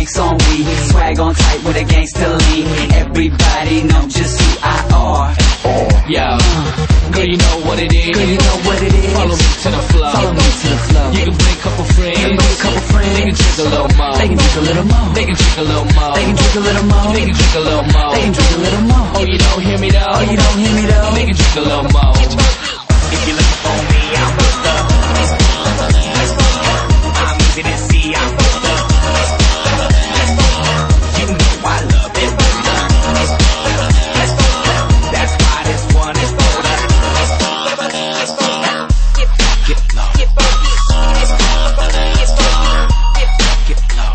drinks on me, swag on tight with a gangster lean. Everybody know just who I are. Yo, girl, you know what it is. Girl, you know what it is. Follow me to the flow. Follow me to the flow. You can bring a couple friends. You can bring a couple friends. They can drink a little more. They can drink a little more. They can drink a little more. They can drink a little more. They can drink a little more. They can drink a little more. Oh, you don't hear me though. Oh, you don't hear me though. They can drink a little more. If you're looking for me, I'm with the. I'm easy to see, I'm with the. You know I love it. That's why this one is for the. Get low. Get low. Get low.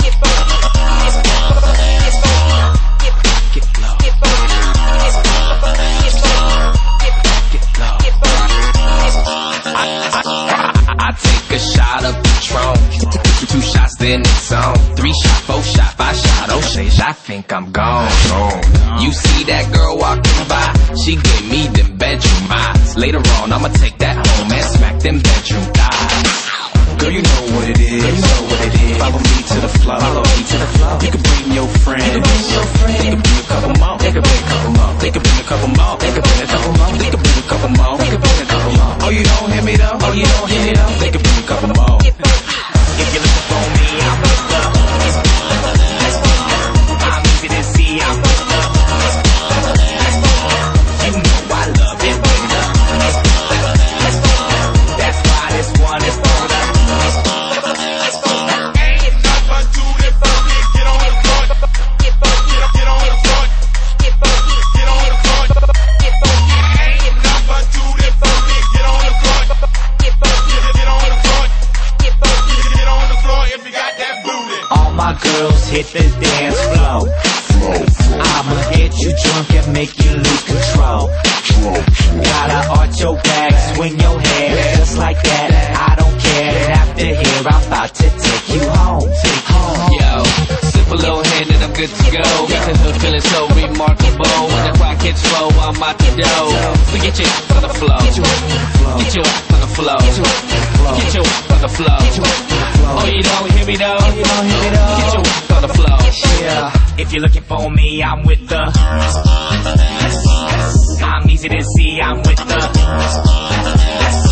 I take a shot of Patron, 2 shots then it's on, 3 shot, 4 shot, 5 shot, oh shit, I think I'm gone. You see that girl walking by, she gave me them bedroom eyes. Later on I'ma take that home and smack them bedroom thighs. Girl, you know what it is. Girl, you know what it is. Follow me to the flow. Follow me to the flow. You can bring your friends. You can bring your friends. They can bring a couple more. They can bring a couple more. They can bring a couple more. They can bring a couple more. They can bring a couple more. They can bring a couple more. Oh, you don't hear me though? Oh, you don't hear me though? They can bring a couple more. If you're looking for me, I'm with the. I'm easy to see, I'm with the. You know I love it, baby. That's why this one is for the. Girls hit the dance floor. I'ma get you drunk and make you lose control. Gotta arch your back, swing your hair just like that. I don't care. And after here, I'm about to take you home. Yo, sip a little hand and I'm good to go. Because I'm feeling so remarkable. When the clock hits 4, I'm out the door. So get your ass on the floor. Get your ass on the floor. Get your ass on the floor. Oh, you don't hear me though? Oh, you don't hear me though? Get your ass on the floor. Yeah. If you're looking for me, I'm with the. I'm easy to see, I'm with the.